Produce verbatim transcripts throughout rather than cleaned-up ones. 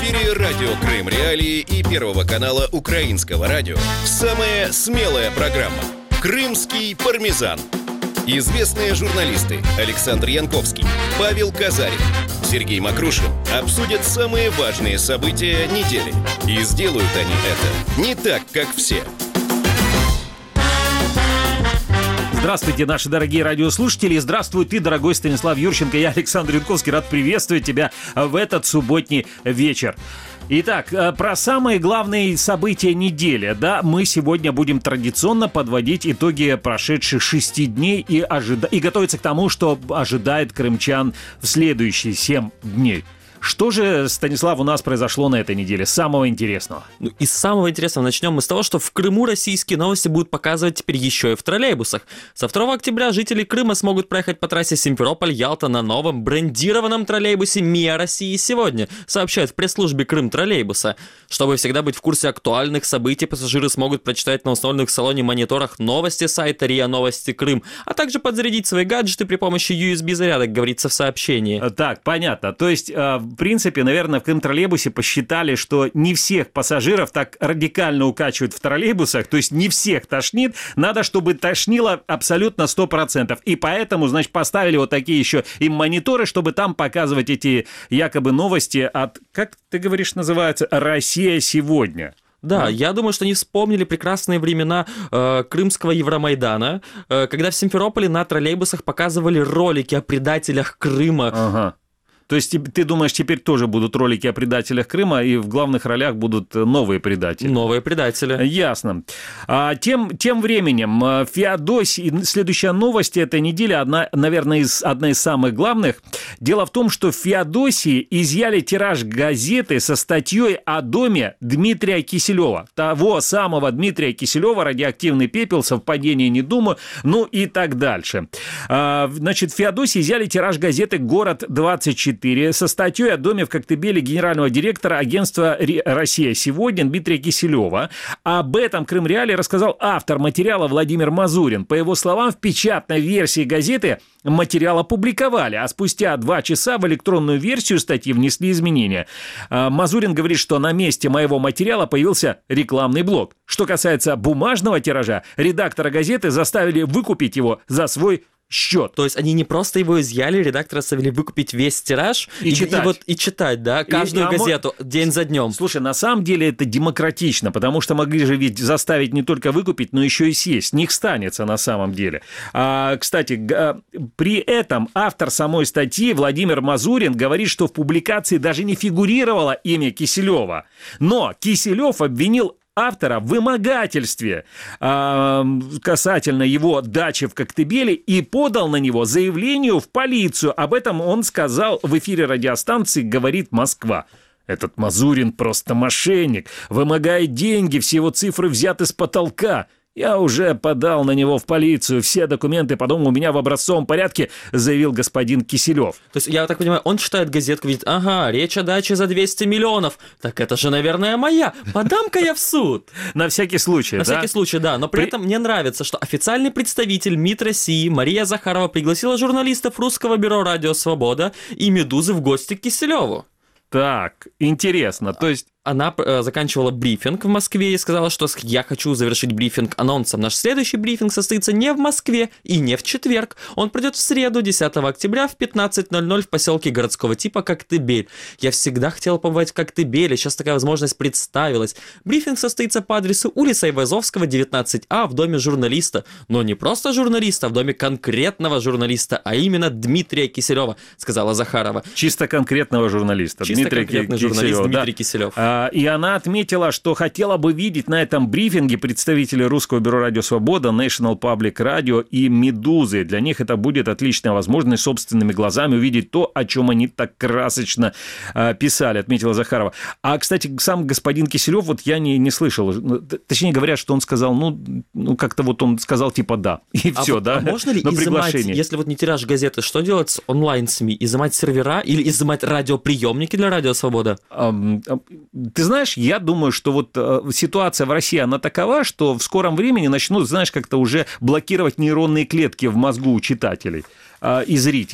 эфире радио Крым Реалии и Первого канала Украинского радио самая смелая программа «Крымский пармезан». Известные журналисты Александр Янковский, Павел Казарин, Сергей Макрушин обсудят самые важные события недели. И сделают они это не так, как все. Здравствуйте, наши дорогие радиослушатели. Здравствуй ты, дорогой Станислав Юрченко. Я Александр Янковский. Рад приветствовать тебя в этот субботний вечер. Итак, про самые главные события недели. Да, мы сегодня будем традиционно подводить итоги прошедших шести дней и, ожида... и готовиться к тому, что ожидает крымчан в следующие семь дней. Что же, Станислав, у нас произошло на этой неделе? Самого интересного. Ну, из самого интересного начнем мы с того, что в Крыму российские новости будут показывать теперь еще и в троллейбусах. Со второго октября жители Крыма смогут проехать по трассе Симферополь-Ялта на новом брендированном троллейбусе МИА России сегодня, сообщают в пресс-службе Крым троллейбуса. Чтобы всегда быть в курсе актуальных событий, пассажиры смогут прочитать на установленных в салоне мониторах новости сайта РИА Новости Крым, а также подзарядить свои гаджеты при помощи ю эс би-зарядок, говорится в сообщении. Так, понятно. То есть... В принципе, наверное, в Крым-троллейбусе посчитали, что не всех пассажиров так радикально укачивают в троллейбусах, то есть не всех тошнит, надо, чтобы тошнило абсолютно сто процентов. И поэтому, значит, поставили вот такие еще им мониторы, чтобы там показывать эти якобы новости от, как ты говоришь, называется, «Россия сегодня». Да, да, я думаю, что они вспомнили прекрасные времена э, крымского Евромайдана, э, когда в Симферополе на троллейбусах показывали ролики о предателях Крыма. Ага. То есть ты думаешь, теперь тоже будут ролики о предателях Крыма, и в главных ролях будут новые предатели? Новые предатели. Ясно. А, тем, тем временем, Феодосий, следующая новость этой недели, одна, наверное, из, одна из самых главных. Дело в том, что в Феодосии изъяли тираж газеты со статьей о доме Дмитрия Киселева. Того самого Дмитрия Киселева, радиоактивный пепел, совпадение не думаю, ну и так дальше. А, значит, в Феодосии изъяли тираж газеты «Город двадцать четыре» со статьей о доме в Коктебеле генерального директора агентства «Россия сегодня» Дмитрия Киселева. Об этом Крым Реалии рассказал автор материала Владимир Мазурин. По его словам, в печатной версии газеты материал опубликовали, а спустя два часа в электронную версию статьи внесли изменения. Мазурин говорит, что на месте моего материала появился рекламный блок. Что касается бумажного тиража, редактора газеты заставили выкупить его за свой счет. То есть они не просто его изъяли, редактора заставили выкупить весь тираж и, и читать, и, вот, и читать, да, каждую и, газету а день за днем. Слушай, на самом деле это демократично, потому что могли же ведь заставить не только выкупить, но еще и съесть. Не станется на самом деле. А, кстати, при этом автор самой статьи Владимир Мазурин говорит, что в публикации даже не фигурировало имя Киселева. Но Киселев обвинил автора в вымогательстве э, касательно его дачи в Коктебеле и подал на него заявление в полицию. Об этом он сказал в эфире радиостанции «Говорит Москва». Этот Мазурин просто мошенник, вымогает деньги, все его цифры взяты с потолка. Я уже подал на него в полицию, все документы по дому у меня в образцовом порядке, заявил господин Киселев. То есть, я так понимаю, он читает газетку, видит, ага, речь о даче за двести миллионов, так это же, наверное, моя, подам-ка я в суд. На всякий случай, да? На всякий случай, да, но при этом мне нравится, что официальный представитель МИД России Мария Захарова пригласила журналистов Русского бюро «Радио Свобода» и «Медузы» в гости к Киселеву. Так, интересно, то есть... Она э, заканчивала брифинг в Москве и сказала, что я хочу завершить брифинг анонсом. Наш следующий брифинг состоится не в Москве и не в четверг. Он пройдет в среду, десятого октября в пятнадцать ноль ноль в поселке городского типа Коктебель. Я всегда хотела побывать в Коктебеле, сейчас такая возможность представилась. Брифинг состоится по адресу улица Айвазовского, девятнадцать А, в доме журналиста. Но не просто журналиста, а в доме конкретного журналиста, а именно Дмитрия Киселева, сказала Захарова. Чисто конкретного журналиста. Чисто Дмитрий конкретный Киселев, журналист да. Дмитрий Киселев. И она отметила, что хотела бы видеть на этом брифинге представителей Русского бюро «Радио Свобода», National Public Radio и «Медузы». Для них это будет отличная возможность собственными глазами увидеть то, о чем они так красочно э, писали, отметила Захарова. А, кстати, сам господин Киселев, вот я не, не слышал, точнее говорят, что он сказал, ну, ну как-то вот он сказал типа «да», и а все, вот, да, а можно ли на изымать, приглашение. если вот не тираж газеты, что делать с онлайн-СМИ? Изымать сервера или изымать радиоприемники для «Радио Свобода»? А, ты знаешь, я думаю, что вот э, ситуация в России, она такова, что в скором времени начнут, знаешь, как-то уже блокировать нейронные клетки в мозгу у читателей э, и зрителей.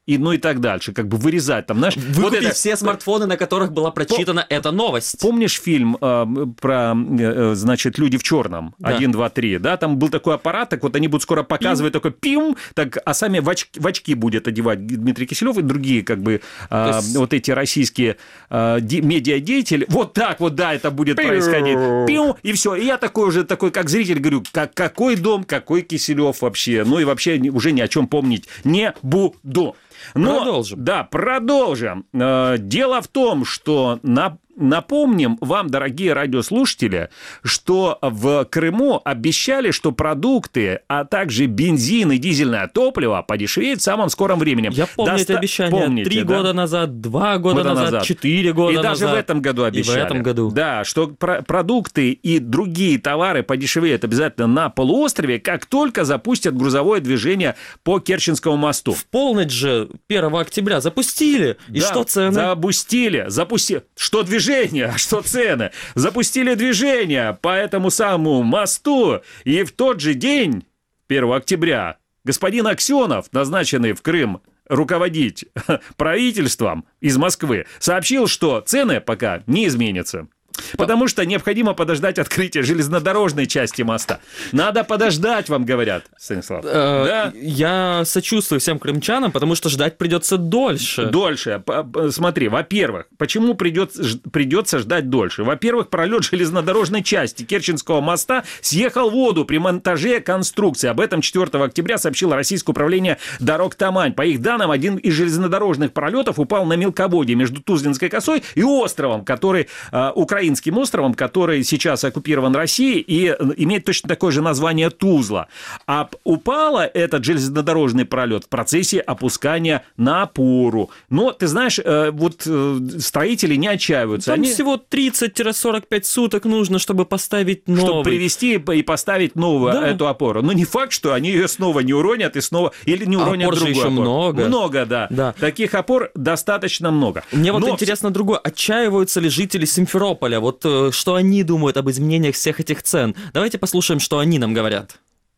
и ну и так дальше, как бы вырезать там, знаешь. Выкупить вот это... все смартфоны, на которых была прочитана Пом... эта новость. Помнишь фильм э, про, э, значит, «Люди в черном», да. один, два, три, да, там был такой аппарат, так вот они будут скоро показывать, пим. такой пим, так, а сами в очки, в очки будет одевать Дмитрий Киселев и другие, как бы, э, есть... вот эти российские э, де- медиадеятели, вот так вот, да, это будет пим. происходить, пим, и все, и я такой уже, такой, как зритель, говорю, как, какой дом, какой Киселев вообще, ну и вообще уже ни о чем помнить не буду. Но, продолжим. Да, продолжим. Дело в том, что на... Напомним вам, дорогие радиослушатели, что в Крыму обещали, что продукты, а также бензин и дизельное топливо подешевеют в самом скором времени. Я помню Доста... эти обещания. Помните, Три да? года назад, два года, года назад, назад, четыре года и назад. И даже в этом году обещали. И в этом году. Да, что про- продукты и другие товары подешевеют обязательно на полуострове, как только запустят грузовое движение по Керченскому мосту. В полночь же первого октября запустили. И да, что цены? Запустили. Запустили. Что движение? А что цены? Запустили движение по этому самому мосту, и в тот же день, первого октября, господин Аксенов, назначенный в Крым руководить правительством из Москвы, сообщил, что цены пока не изменятся. Потому что необходимо подождать открытия железнодорожной части моста. Надо подождать, вам говорят, Станислав. Да? Я сочувствую всем крымчанам, потому что ждать придется дольше. Дольше. Смотри, во-первых, почему придется, придется ждать дольше? Во-первых, пролет железнодорожной части Керченского моста съехал в воду при монтаже конструкции. Об этом четвёртого октября сообщило Российское управление дорог Тамань. По их данным, один из железнодорожных пролетов упал на мелководье между Тузлинской косой и островом, который Украина Украинским островом, который сейчас оккупирован Россией и имеет точно такое же название Тузла. А упало этот железнодорожный пролет в процессе опускания на опору. Но, ты знаешь, вот строители не отчаиваются. Там Они... всего тридцать-сорок пять суток нужно, чтобы поставить новый. Чтобы привезти и поставить новую да. эту опору. Но не факт, что они ее снова не уронят и снова... Или не уронят опор другую же еще опору. много. Много, да. да. Таких опор достаточно много. Мне Но... вот интересно другое. Отчаиваются ли жители Симферополя? Вот что они думают об изменениях всех этих цен? Давайте послушаем, что они нам говорят.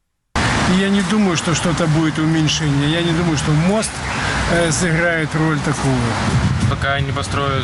Я не думаю, что что-то будет уменьшение. Я не думаю, что мост э, сыграет роль такого. Пока не построят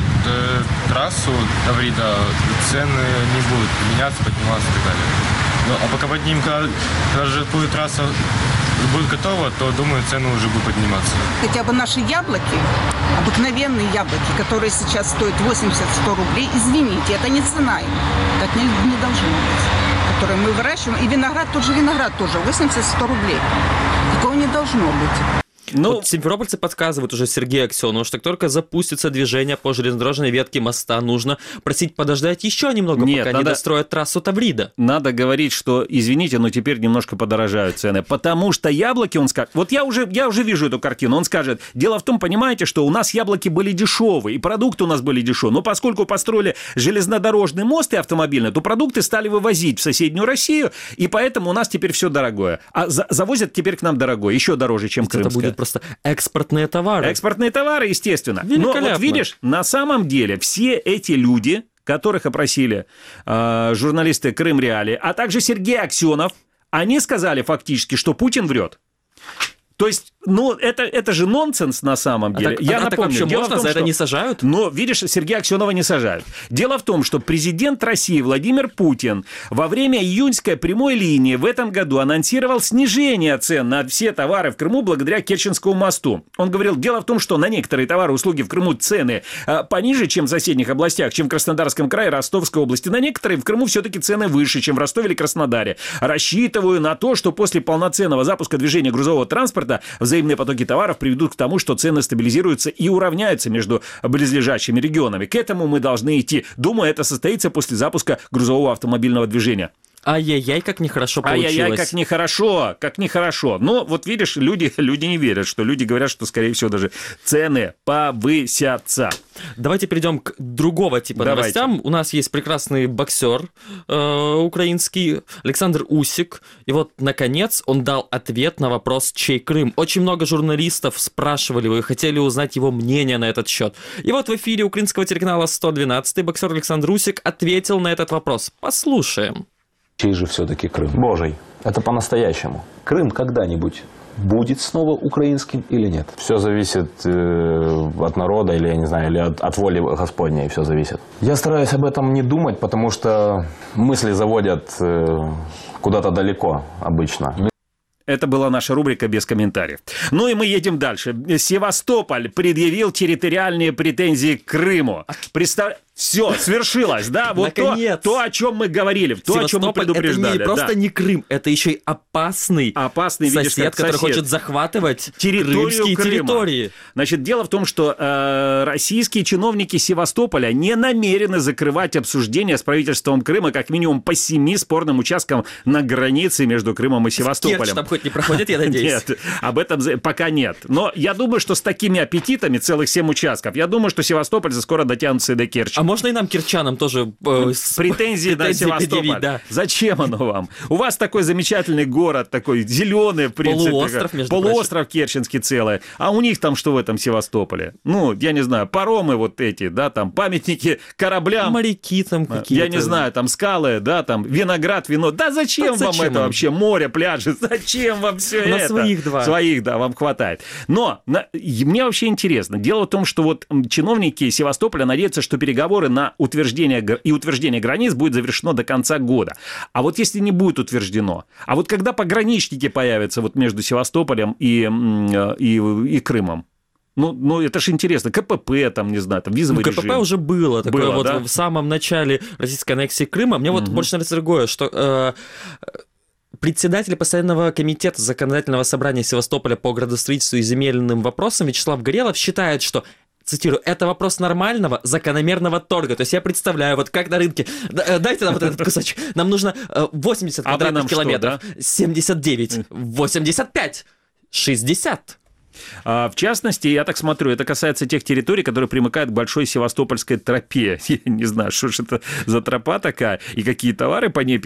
э, трассу Таврида, цены не будут меняться, подниматься и так далее. Ну, а пока поднимем, когда, когда же будет трасса будет готова, то, думаю, цены уже будут подниматься. Хотя бы наши яблоки, обыкновенные яблоки, которые сейчас стоят восемьдесят-сто рублей, извините, это не цена им. Так не, не должно быть. Которые мы выращиваем. И виноград, тот же виноград тоже, восемьдесят-сто рублей. Такого не должно быть. Ну, вот симферопольцы подсказывают уже Сергею Аксенову, что как только запустится движение по железнодорожной ветке моста, нужно просить подождать еще немного, Нет, пока надо... не достроят трассу Таврида. Надо говорить, что, извините, но теперь немножко подорожают цены, потому что яблоки, он скажет, вот я уже, я уже вижу эту картину, он скажет, дело в том, понимаете, что у нас яблоки были дешевые, и продукты у нас были дешевые, но поскольку построили железнодорожный мост и автомобильный, то продукты стали вывозить в соседнюю Россию, и поэтому у нас теперь все дорогое. А за- завозят теперь к нам дорогое, еще дороже, чем крымское. Это будет просто экспортные товары. Экспортные товары, естественно. Но вот видишь, на самом деле все эти люди, которых опросили э, журналисты Крым Реали, а также Сергей Аксенов, они сказали фактически, что Путин врет. То есть, ну, это, это же нонсенс на самом деле. А так, Я а напомню, так вообще дело можно, в том, за что... это не сажают? Но, видишь, Сергея Аксенова не сажают. Дело в том, что президент России Владимир Путин во время июньской прямой линии в этом году анонсировал снижение цен на все товары в Крыму благодаря Керченскому мосту. Он говорил, дело в том, что на некоторые товары и услуги в Крыму цены а, пониже, чем в соседних областях, чем в Краснодарском крае, Ростовской области. На некоторые в Крыму все-таки цены выше, чем в Ростове или Краснодаре. Рассчитываю на то, что после полноценного запуска движения грузового транспорта взаимные потоки товаров приведут к тому, что цены стабилизируются и уравняются между близлежащими регионами. К этому мы должны идти. Думаю, это состоится после запуска грузового автомобильного движения. Ай-яй-яй, как нехорошо получилось. Ай-яй-яй, как нехорошо, как нехорошо. Но вот видишь, люди, люди не верят, что люди говорят, что, скорее всего, даже цены повысятся. Давайте перейдем к другого типа Давайте. новостям. У нас есть прекрасный боксер э, украинский Александр Усик. И вот, наконец, он дал ответ на вопрос, чей Крым. Очень много журналистов спрашивали его и хотели узнать его мнение на этот счет. И вот в эфире украинского телеканала сто двенадцать боксер Александр Усик ответил на этот вопрос. Послушаем. Чей же все-таки Крым? Божий. Это по-настоящему. Крым когда-нибудь будет снова украинским или нет? Все зависит э, от народа, или, я не знаю, или от, от воли Господней, все зависит. Я стараюсь об этом не думать, потому что мысли заводят э, куда-то далеко обычно. Это была наша рубрика «Без комментариев». Ну и мы едем дальше. Севастополь предъявил территориальные претензии к Крыму. Представ... Все, свершилось, да? Вот то, то, о чем мы говорили, то, о чем мы предупреждали. Это не просто да. не Крым, это еще и опасный, опасный сосед, видишь, который сосед. хочет захватывать крымские Крыма. территории. Значит, дело в том, что э, российские чиновники Севастополя не намерены закрывать обсуждение с правительством Крыма как минимум по семи спорным участкам на границе между Крымом и Севастополем. Керчь там хоть не проходит, я надеюсь? Нет, об этом пока нет. Но я думаю, что с такими аппетитами целых семь участков, я думаю, что Севастополь скоро дотянутся и до Керчи. А можно и нам, керчанам, тоже э, с... претензии на Севастополь? Да. Зачем оно вам? У вас такой замечательный город, такой зеленый, в принципе. Полуостров, между Полуостров прочим. Керченский целый. А у них там что в этом Севастополе? Ну, я не знаю, паромы вот эти, да, там памятники кораблям. Моряки там какие-то. Я не знаю, там скалы, да, там виноград, вино. Да зачем да вам зачем это вам? Вообще? Море, пляжи, зачем вам все на это? своих два. Своих, да, вам хватает. Но на... мне вообще интересно. Дело в том, что вот чиновники Севастополя надеются, что переговоры на утверждение и утверждение границ будет завершено до конца года. А вот если не будет утверждено, а вот когда пограничники появятся вот между Севастополем и, и, и Крымом, ну, ну, это же интересно. КПП, там, не знаю, там, визовый ну, режим. КПП уже было. Такое было, вот да? в самом начале российской аннексии Крыма. Мне вот угу. больше нравится другое, что... Э, Председатель постоянного комитета законодательного собрания Севастополя по градостроительству и земельным вопросам Вячеслав Горелов считает, что, цитирую, это вопрос нормального, закономерного торга. То есть я представляю, вот как на рынке, дайте нам вот этот кусочек, нам нужно восемьдесят а квадратных километров, что, да? семьдесят девять, восемьдесят пять, шестьдесят. А, в частности, я так смотрю, это касается тех территорий, которые примыкают к Большой Севастопольской тропе. Я не знаю, что же это за тропа такая, и какие товары по ней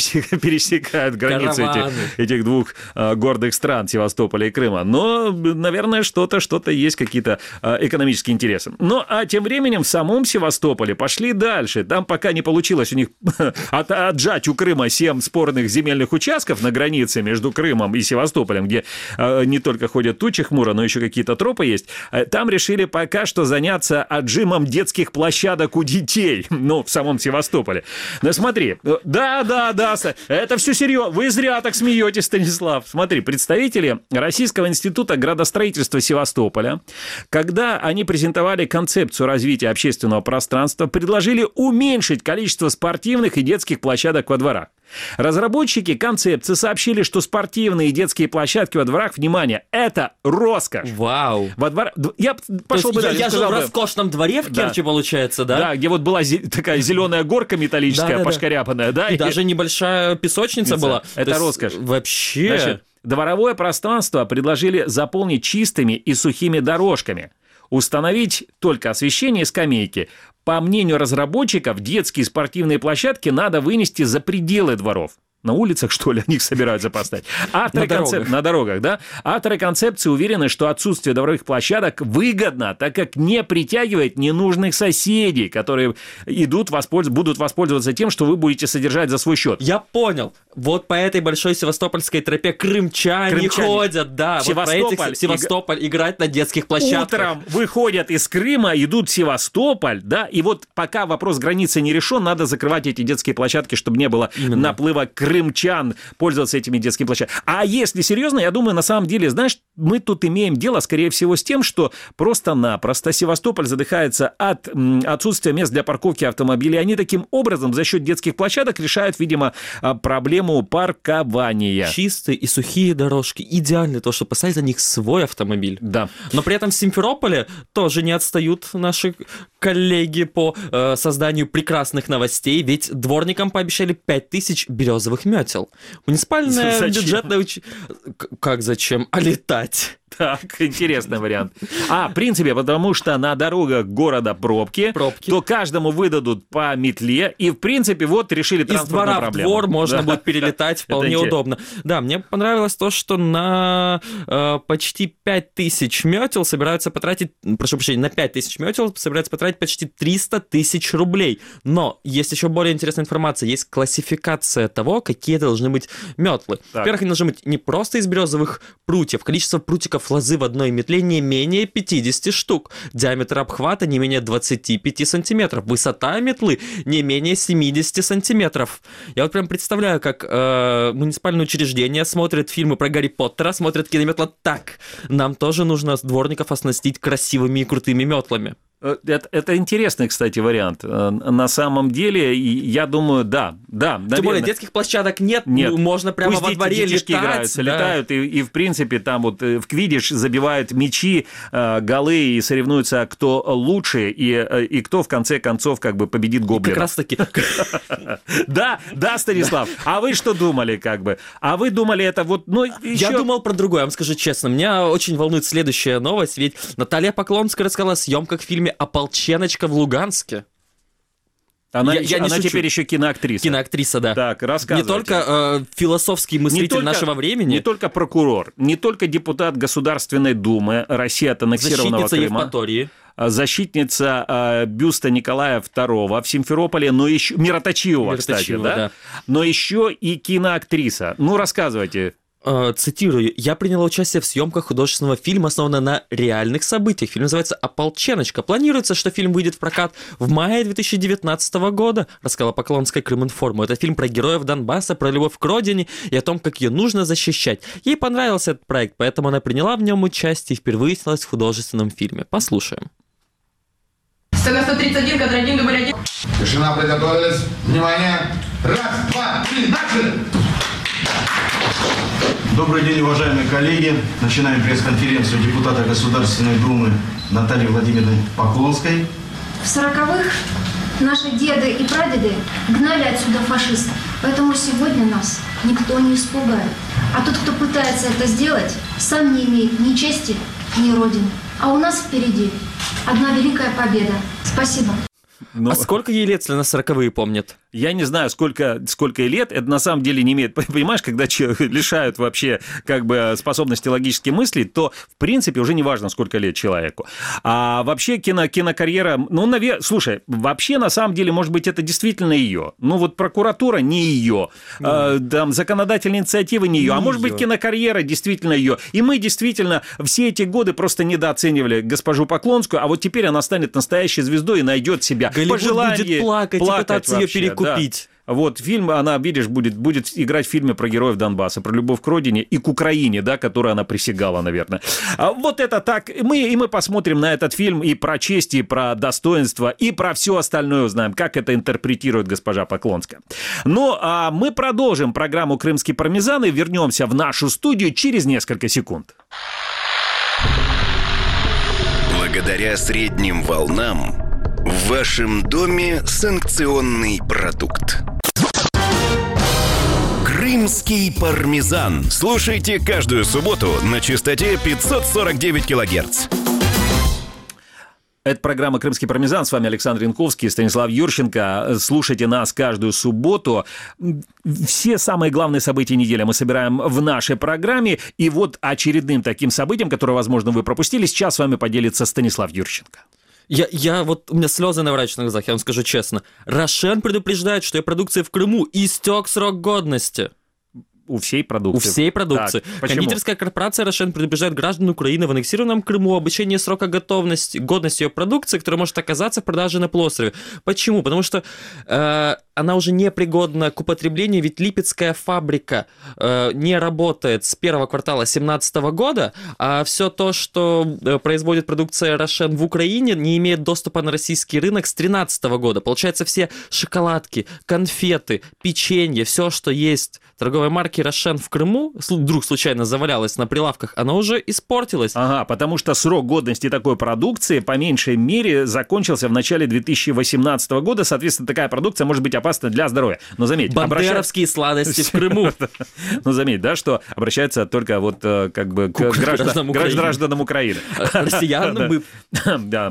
пересекают границы этих, этих двух а, гордых стран, Севастополя и Крыма. Но, наверное, что-то, что-то есть, какие-то а, экономические интересы. Ну, а тем временем в самом Севастополе пошли дальше. Там пока не получилось у них от, отжать у Крыма семь спорных земельных участков на границе между Крымом и Севастополем, где а, не только ходят тучи хмуро, но еще какие-то тропы есть. Там решили пока что заняться отжимом детских площадок у детей, ну, в самом Севастополе. Ну, смотри, да-да-да, это все серьезно. Вы зря так смеетесь, Станислав. Смотри, представители Российского института градостроительства Севастополя, когда они презентовали концепцию развития общественного пространства, предложили уменьшить количество спортивных и детских площадок во дворах. Разработчики концепции сообщили, что спортивные и детские площадки во дворах, внимание, это роскошь. Вау. Во двор... Я пошел бы дальше. Я жил в роскошном дворе в Керчи, да. получается, да? Да, где вот была зе... такая зеленая горка металлическая, да, да, пошкаряпанная. Да. И, и даже небольшая песочница была. Это То роскошь. Вообще. Значит, дворовое пространство предложили заполнить чистыми и сухими дорожками. Установить только освещение и скамейки. По мнению разработчиков, детские спортивные площадки надо вынести за пределы дворов. На улицах, что ли, они их собираются поставить? Авторы на, концеп... дорогах. на дорогах, да? Авторы концепции уверены, что отсутствие дворовых площадок выгодно, так как не притягивает ненужных соседей, которые идут, воспольз... будут воспользоваться тем, что вы будете содержать за свой счет. Я понял. Вот по этой большой севастопольской тропе крымчане, крымчане. ходят, да. Севастополь, вот по этих... Севастополь и... играть на детских площадках. Утром выходят из Крыма, идут в Севастополь, да, и вот пока вопрос границы не решен, надо закрывать эти детские площадки, чтобы не было Именно. наплыва крымчан пользоваться этими детскими площадками. А если серьезно, я думаю, на самом деле, знаешь, мы тут имеем дело, скорее всего, с тем, что просто-напросто Севастополь задыхается от м, отсутствия мест для парковки автомобилей. Они таким образом за счет детских площадок решают, видимо, проблему паркования. Чистые и сухие дорожки. Идеально то, чтобы поставить на них свой автомобиль. Да. Но при этом в Симферополе тоже не отстают наши коллеги по э, созданию прекрасных новостей, ведь дворникам пообещали пять тысяч березовых метел. Муниципальное зачем? бюджетное уч... Как зачем? А летать? Так, интересный вариант. А, в принципе, потому что на дорогах города пробки, Пробки. то каждому выдадут по метле, и, в принципе, вот решили Из транспортную двора проблему. в двор можно Да. будет перелетать вполне Это удобно. Да, мне понравилось то, что на э, почти пять тысяч метел собираются потратить, прошу прощения, на пять тысяч метел собираются потратить почти триста тысяч рублей. Но есть еще более интересная информация. Есть классификация того, какие должны быть метлы. Так. Во-первых, они должны быть не просто из березовых прутьев. Количество прутиков лозы в одной метле не менее пятьдесят штук. Диаметр обхвата не менее двадцать пять сантиметров. Высота метлы не менее семьдесят сантиметров. Я вот прям представляю, как э, муниципальное учреждение смотрит фильмы про Гарри Поттера, смотрит кинометла так. Нам тоже нужно дворников оснастить красивыми и крутыми метлами. Это, это интересный, кстати, вариант. На самом деле, я думаю, да, да, наверное. Тем более детских площадок нет, Нет. ну, можно прямо Пусть во дети- дворе детишки летать. играются, да. летают, и, и, в принципе, там вот э, в квиддиш забивают мячи, э, голы и соревнуются, кто лучше, и, э, и кто, в конце концов, как бы победит Как гоблина. раз таки. Да, да, Станислав. А вы что думали, как бы? А вы думали, это вот, ну, еще... Я думал про другое, я вам скажу честно. Меня очень волнует следующая новость, ведь Наталья Поклонская рассказала о съемках в фильме «Ополченочка» в Луганске. Она, Я- еще- я не она шучу. теперь еще киноактриса. Киноактриса, да. Так, Не рассказывайте. только э, философский мыслитель Не только- нашего времени, Не только прокурор, не только депутат Государственной Думы России от аннексированного защитница Крыма, Евпатории. защитница э, бюста Николая второго в Симферополе, но еще... Мироточивого, кстати, Мироточивого, да? да. Но еще и киноактриса. Ну, рассказывайте. Э, цитирую, я приняла участие в съемках художественного фильма, основанного на реальных событиях. Фильм называется «Ополченочка». Планируется, что фильм выйдет в прокат в мае две тысячи девятнадцатого года, рассказала Поклонская Крыминформу. Это фильм про героев Донбасса, про любовь к родине и о том, как ее нужно защищать. Ей понравился этот проект, поэтому она приняла в нем участие и впервые снялась в художественном фильме. Послушаем. Сцена сто тридцать один, кадр один, дубль один. Тишина, приготовились. Внимание. Раз, два, три, начали. Добрый день, уважаемые коллеги. Начинаем пресс-конференцию депутата Государственной Думы Натальи Владимировны Поклонской. В сороковых наши деды и прадеды гнали отсюда фашистов. Поэтому сегодня нас никто не испугает. А тот, кто пытается это сделать, сам не имеет ни чести, ни родины. А у нас впереди одна великая победа. Спасибо. Ну, А сколько ей лет, если она сороковые помнит? я не знаю, сколько, сколько ей лет, это на самом деле не имеет... Понимаешь, когда человека лишают вообще как бы способности логически мыслить, то, в принципе, уже не важно, сколько лет человеку. А вообще кино, кинокарьера... Ну, наверное... Слушай, вообще, на самом деле, может быть, это действительно ее. Ну, вот прокуратура не ее. Mm. А, там, законодательные инициативы не ее. Не а может её. быть, кинокарьера действительно ее. И мы действительно все эти годы просто недооценивали госпожу Поклонскую, а вот теперь она станет настоящей звездой и найдет себя. Голливуд Пожелание будет плакать, и пытаться ее вообще, перекупить. да. Вот фильм, она, видишь, будет, будет играть в фильме про героев Донбасса, про любовь к родине и к Украине, да, которой она присягала, наверное. А вот это так. Мы, и мы посмотрим на этот фильм и про честь, и про достоинство, и про все остальное узнаем, как это интерпретирует госпожа Поклонская. Ну, а мы продолжим программу «Крымский пармезан» и вернемся в нашу студию через несколько секунд. Благодаря средним волнам в вашем доме санкционный продукт. Крымский пармезан. Слушайте каждую субботу на частоте пятьсот сорок девять килогерц. Это программа «Крымский пармезан». С вами Александр Янковский, Станислав Юрченко. Слушайте нас каждую субботу. Все самые главные события недели мы собираем в нашей программе. И вот очередным таким событием, которое, возможно, вы пропустили, сейчас с вами поделится Станислав Юрченко. Я, я вот, у меня слезы наворачиваются на глазах, я вам скажу честно. Рошен предупреждает, что ее продукции в Крыму истек срок годности. У всей продукции. У всей продукции. Так, почему? Кондитерская корпорация «Рошен» предупреждает граждан Украины в аннексированном Крыму об исчерпании срока готовности, годности ее продукции, которая может оказаться в продаже на полуострове. Почему? Потому что э, она уже непригодна к употреблению, ведь Липецкая фабрика э, не работает с первого квартала две тысячи семнадцатого года, а все то, что э, производит продукция «Рошен» в Украине, не имеет доступа на российский рынок с две тысячи тринадцатого года. Получается, все шоколадки, конфеты, печенье, все, что есть торговой марки «Рошен» в Крыму, вдруг случайно завалялось на прилавках, оно уже испортилось. Ага, потому что срок годности такой продукции по меньшей мере закончился в начале две тысячи восемнадцатого года. Соответственно, такая продукция может быть опасно для здоровья. Но заметь, бандеровские сладости в Крыму. Ну, заметь, да, что обращаются только вот как бы к гражданам Украины. Россиянам бы. Да.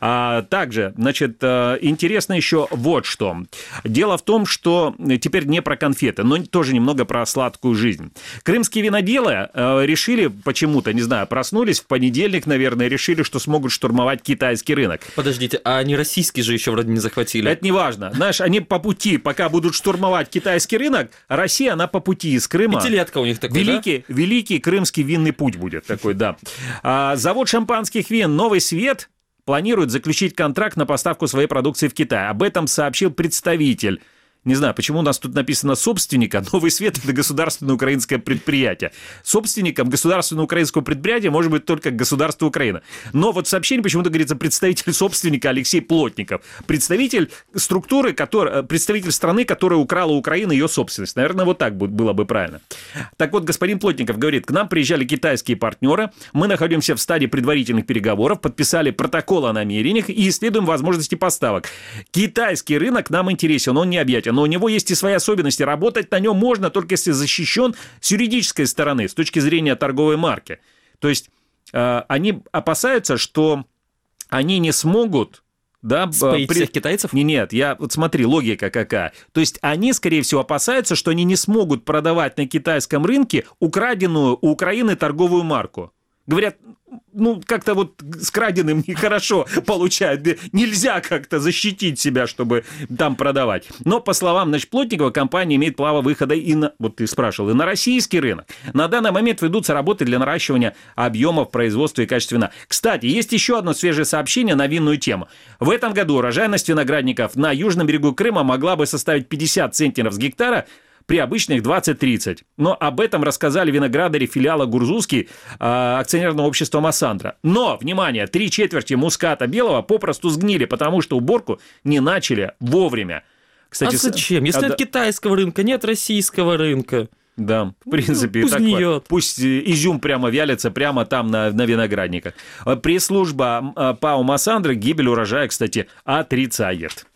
Также, значит, интересно еще вот что. Дело в том, что теперь не про конфеты, но тоже немного про сладкую жизнь. Крымские виноделы решили почему-то, не знаю, проснулись в понедельник, наверное, решили, что смогут штурмовать китайский рынок. Подождите, а они российский же еще вроде не захватили? Это не важно. Знаешь, они по пути, пока будут штурмовать китайский рынок, Россия, она по пути из Крыма. Пятилетка у них такой, великий, да? Великий крымский винный путь будет такой, да. А, завод шампанских вин «Новый свет» планирует заключить контракт на поставку своей продукции в Китай. Об этом сообщил представитель. Не знаю, почему у нас тут написано собственника. «Новый свет» — это государственное украинское предприятие. Собственником государственного украинского предприятия может быть только государство Украины. Но вот в сообщении почему-то говорится представитель собственника Алексей Плотников. Представитель структуры, который, представитель страны, которая украла у Украины ее собственность. Наверное, вот так было бы правильно. Так вот, господин Плотников говорит, к нам приезжали китайские партнеры, мы находимся в стадии предварительных переговоров, подписали протокол о намерениях и исследуем возможности поставок. Китайский рынок нам интересен, он необъятен. Но у него есть и свои особенности. Работать на нем можно только если защищен с юридической стороны, с точки зрения торговой марки. То есть э, они опасаются, что они не смогут... Да, споить при... всех китайцев? Не, нет, я вот смотри, логика какая. То есть они, скорее всего, опасаются, что они не смогут продавать на китайском рынке украденную у Украины торговую марку. Говорят, ну, как-то вот с краденым нехорошо получают. Нельзя как-то защитить себя, чтобы там продавать. Но, по словам, значит, Плотникова, компания имеет право выхода и на, вот ты спрашивал, и на российский рынок. На данный момент ведутся работы для наращивания объемов производства и качества вина. Кстати, есть еще одно свежее сообщение на винную тему. В этом году урожайность виноградников на южном берегу Крыма могла бы составить пятьдесят центнеров с гектара, при обычных двадцать-тридцать. Но об этом рассказали виноградари филиала Гурзузский э, акционерного общества «Массандра». Но, внимание, три четверти муската белого попросту сгнили, потому что уборку не начали вовремя. Кстати, а зачем? Если а, нет да... китайского рынка, нет российского рынка. Да, в принципе, ну, пусть, так, пусть изюм прямо вялится прямо там на, на виноградниках. Пресс-служба ПАО «Массандра» гибель урожая, кстати, отрицает.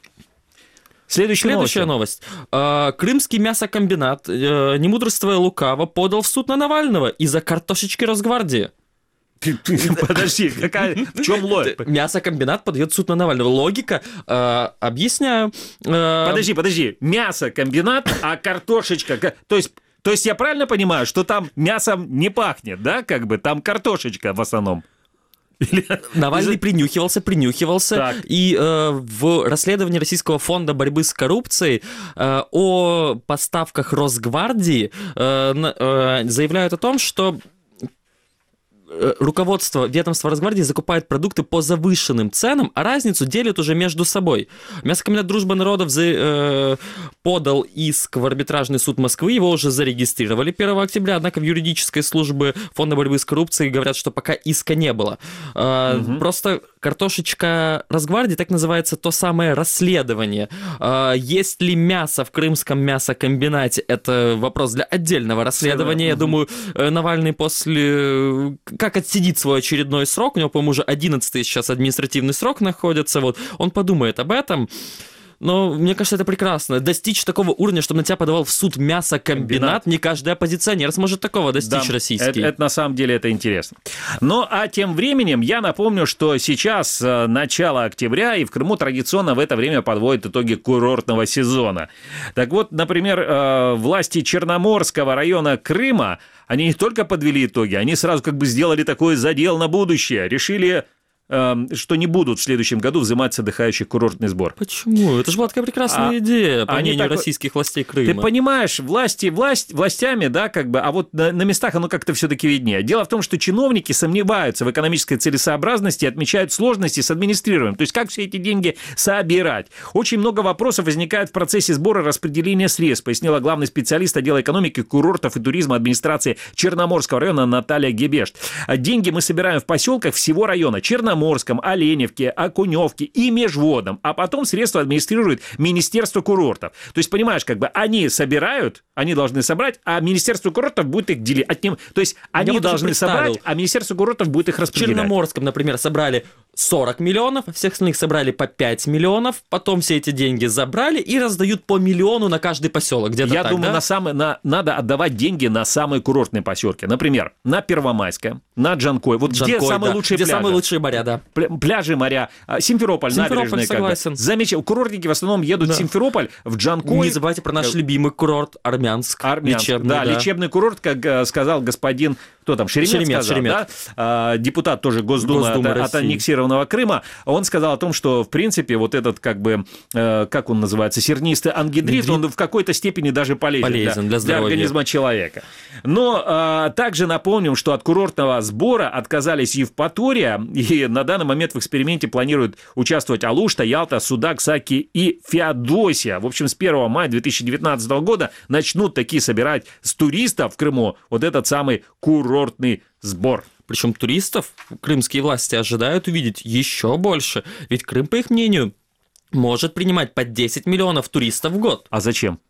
Следующая, Следующая новость. новость. Крымский мясокомбинат, не мудрствуя лукаво, подал в суд на Навального из-за картошечки Росгвардии. Подожди, какая, в чем логика? Мясокомбинат подает в суд на Навального. Логика, э, объясняю. Э... Подожди, подожди. Мясокомбинат, а картошечка... То есть, то есть я правильно понимаю, что там мясом не пахнет, да? Как бы там картошечка в основном. Навальный принюхивался, принюхивался, так. и э, в расследовании Российского фонда борьбы с коррупцией э, о поставках Росгвардии э, э, заявляют о том, что руководство ведомства Росгвардии закупает продукты по завышенным ценам, а разницу делят уже между собой. Мясокомбинат «Дружба народов» за, э, подал иск в арбитражный суд Москвы, его уже зарегистрировали первого октября, однако в юридической службе Фонда борьбы с коррупцией говорят, что пока иска не было. Э, угу. Просто картошечка Росгвардии, так называется то самое расследование. Э, есть ли мясо в крымском мясокомбинате? Это вопрос для отдельного расследования. Угу. Я думаю, Навальный после... как отсидит свой очередной срок, у него, по-моему, уже одиннадцатый сейчас административный срок находится, вот, он подумает об этом. Но мне кажется, это прекрасно. Достичь такого уровня, чтобы на тебя подавал в суд мясокомбинат, не каждый оппозиционер сможет такого достичь, да, российский. Это, это на самом деле это интересно. Ну, а тем временем я напомню, что сейчас начало октября, и в Крыму традиционно в это время подводят итоги курортного сезона. Так вот, например, власти Черноморского района Крыма, они не только подвели итоги, они сразу как бы сделали такой задел на будущее, решили... что не будут в следующем году взимать с отдыхающих курортный сбор. Почему? Это же была такая прекрасная а, идея, по мнению так... российских властей Крыма. Ты понимаешь, власти, власть, властями, да, как бы, а вот на, на местах оно как-то все-таки виднее. Дело в том, что чиновники сомневаются в экономической целесообразности и отмечают сложности с администрированием. То есть, как все эти деньги собирать? Очень много вопросов возникает в процессе сбора и распределения средств, пояснила главный специалист отдела экономики, курортов и туризма администрации Черноморского района Наталья Гебешт. Деньги мы собираем в поселках всего района Черноморского, Морском, Оленевке, Окуневке и Межводном, а потом средства администрирует Министерство курортов. То есть, понимаешь, как бы они собирают, они должны собрать, а Министерство курортов будет их делить. От ним, то есть они вот должны собрать, а Министерство курортов будет их распределять. В Черноморском, например, собрали сорок миллионов, а всех остальных собрали по пять миллионов, потом все эти деньги забрали и раздают по миллиону на каждый поселок. Где-то Я так, думаю, да? на самые, на, надо отдавать деньги на самые курортные поселки. Например, на Первомайское, на Джанкой. Вот Джанкой, где самые да. лучшие где пляжи? самые лучшие моря, да. Пляжи, моря. Симферополь, Симферополь, набережные. согласен. Замечательно. Курортники в основном едут Да. в Симферополь, в Джанкой. Не забывайте про наш любимый курорт Армянск. Армянск, лечебный, да, да. лечебный курорт, как э, сказал господин, кто там, Шеремет, Шеремет, сказал, Шеремет. да? А, депутат тоже Госдумы, Госдумы от, от России. аннексированного Крыма, он сказал о том, что, в принципе, вот этот, как бы, э, как он называется, сернистый ангидрит, Гидрит. он в какой-то степени даже полезен, Полезен для, для здоровья. организма человека. Но э, также напомним, что от курортного сбора отказались Евпатория, и на данный момент в эксперименте планируют участвовать Алушта, Ялта, Судак, Саки и Феодосия. В общем, с первого мая две тысячи девятнадцатого года начнут такие собирать с туристов в Крыму вот этот самый курортный сбор. Причем туристов крымские власти ожидают увидеть еще больше. Ведь Крым, по их мнению, может принимать по десять миллионов туристов в год. А зачем?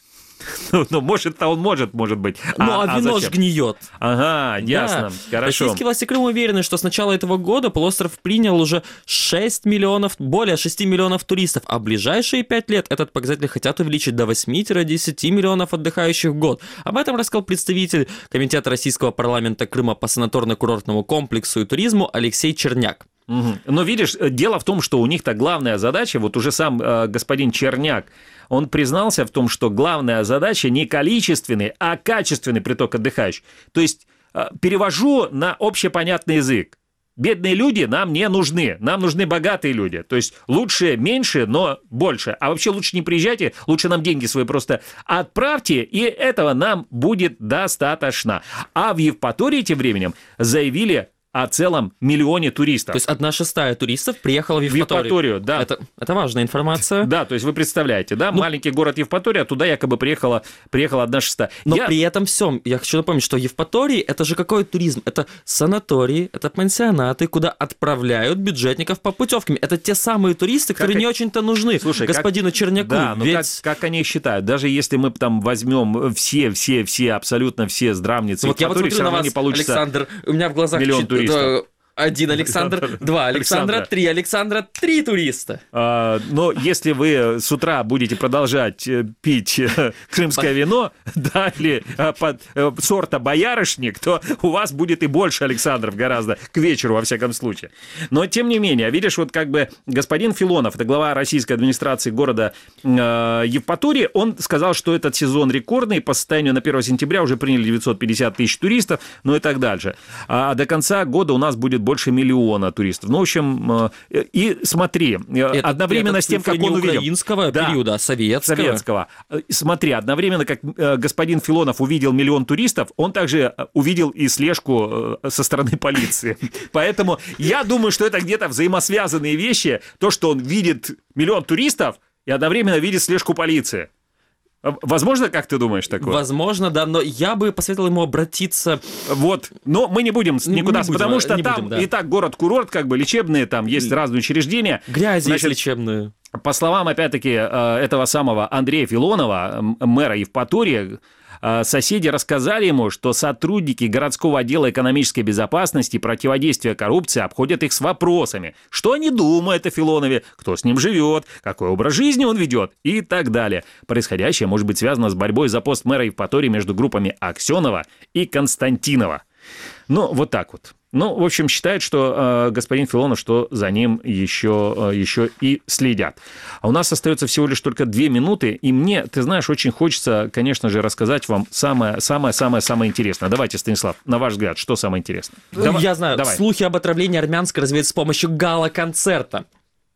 Ну, ну, может-то он может, может быть. Ну, а, а вино ж гниет. Ага, ясно, да. хорошо. Российские власти Крыма уверены, что с начала этого года полуостров принял уже шесть миллионов, более шести миллионов туристов, а в ближайшие пять лет этот показатель хотят увеличить до восьми-десяти миллионов отдыхающих в год. Об этом рассказал представитель Комитета Российского парламента Крыма по санаторно-курортному комплексу и туризму Алексей Черняк. Угу. Но видишь, дело в том, что у них-то главная задача, вот уже сам э, господин Черняк, он признался в том, что главная задача не количественный, а качественный приток отдыхающих. То есть э, перевожу на общепонятный язык. Бедные люди нам не нужны, нам нужны богатые люди. То есть лучше меньше, но больше. А вообще лучше не приезжайте, лучше нам деньги свои просто отправьте, и этого нам будет достаточно. А в Евпатории тем временем заявили о целом миллионе туристов. То есть одна шестая туристов приехала в Евпаторию. В Евпаторию, да. Это, это важная информация. Да, то есть вы представляете, да, ну, маленький город Евпатория, туда якобы приехала, приехала одна шестая. Но я... при этом всем, я хочу напомнить, что Евпатории это же какой туризм? Это санатории, это пансионаты, куда отправляют бюджетников по путевкам. Это те самые туристы, которые как... не очень-то нужны Слушай, господину как... Черняку. Да, но ведь... как, как они считают? Даже если мы там возьмем все, все, все, абсолютно все здравницы, вот я вот смотрю на вас, не получится Александр, у меня в глазах миллион чуть... туристов. Один Александр, два Александра, Александра. три Александра, три туриста. А, но если вы с утра будете продолжать пить крымское вино, да, или под, сорта боярышник, то у вас будет и больше Александров гораздо, к вечеру, во всяком случае. Но, тем не менее, видишь, вот как бы господин Филонов, это глава российской администрации города э, Евпатории, он сказал, что этот сезон рекордный, по состоянию на первое сентября уже приняли девятьсот пятьдесят тысяч туристов, ну и так дальше. А до конца года у нас будет больше миллиона туристов. Ну, в общем, и смотри, это, одновременно это с тем, как не он увидел... украинского да, периода, а советского. Советского. Смотри, одновременно, как господин Филонов увидел миллион туристов, он также увидел и слежку со стороны полиции. Поэтому я думаю, что это где-то взаимосвязанные вещи. То, что он видит миллион туристов и одновременно видит слежку полиции. Возможно, как ты думаешь, такое? Возможно, да, но я бы посоветовал ему обратиться... Вот, но мы не будем никуда, не будем, потому что не там будем, да. и так город-курорт, как бы лечебные, там есть разные учреждения. Грязи Значит, лечебные. По словам, опять-таки, этого самого Андрея Филонова, мэра Евпатории, соседи рассказали ему, что сотрудники городского отдела экономической безопасности и противодействия коррупции обходят их с вопросами, что они думают о Филонове, кто с ним живет, какой образ жизни он ведет и так далее. Происходящее может быть связано с борьбой за пост мэра Евпатории между группами Аксенова и Константинова. Ну, вот так вот. Ну, в общем, считает, что э, господин Филонов, что за ним еще, э, еще и следят. А у нас остается всего лишь только две минуты, и мне, ты знаешь, очень хочется, конечно же, рассказать вам самое-самое-самое-самое интересное. Давайте, Станислав, на ваш взгляд, что самое интересное? Давай, Я знаю, давай. Слухи об отравлении армянской развеют с помощью гала-концерта.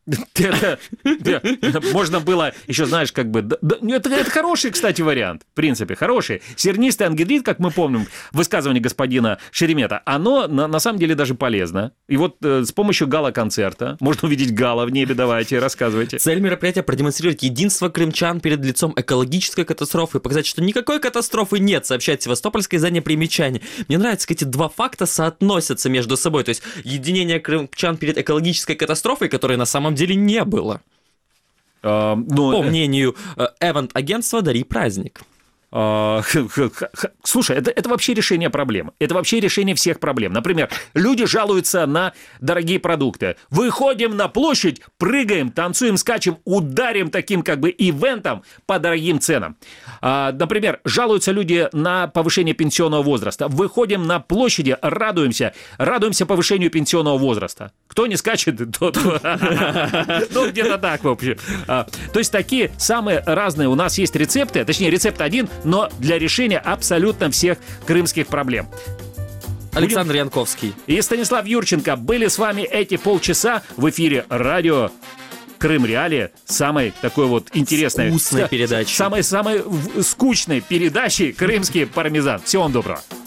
Это, это, можно было еще, знаешь, как бы... Да, это, это хороший, кстати, вариант, в принципе, хороший. Сернистый ангидрит, как мы помним, высказывание господина Шеремета, оно на, на самом деле даже полезно. И вот э, с помощью гала-концерта можно увидеть гала в небе, давайте, рассказывайте. Цель мероприятия – продемонстрировать единство крымчан перед лицом экологической катастрофы и показать, что никакой катастрофы нет, сообщает Севастопольское издание «Примечание». Мне нравится, как эти два факта соотносятся между собой. То есть единение крымчан перед экологической катастрофой, которая на самом деле деле не было. Uh, ну, По мнению э, эвент-агентства «Дари праздник». Слушай, это, это вообще решение проблемы. Это вообще решение всех проблем. Например, люди жалуются на дорогие продукты. Выходим на площадь, прыгаем, танцуем, скачем, ударим таким как бы ивентом по дорогим ценам. Например, жалуются люди на повышение пенсионного возраста. Выходим на площади, радуемся, радуемся повышению пенсионного возраста. Кто не скачет, тот... Ну, где-то так, в общем. То есть такие самые разные у нас есть рецепты, точнее, рецепт один, но для решения абсолютно всех крымских проблем. Александр Будем... Янковский и Станислав Юрченко были с вами эти полчаса в эфире радио Крым Реалии, самой такой вот интересной, вкусной передачи, самой самой скучной передачи «Крымский пармезан». Всего вам доброго.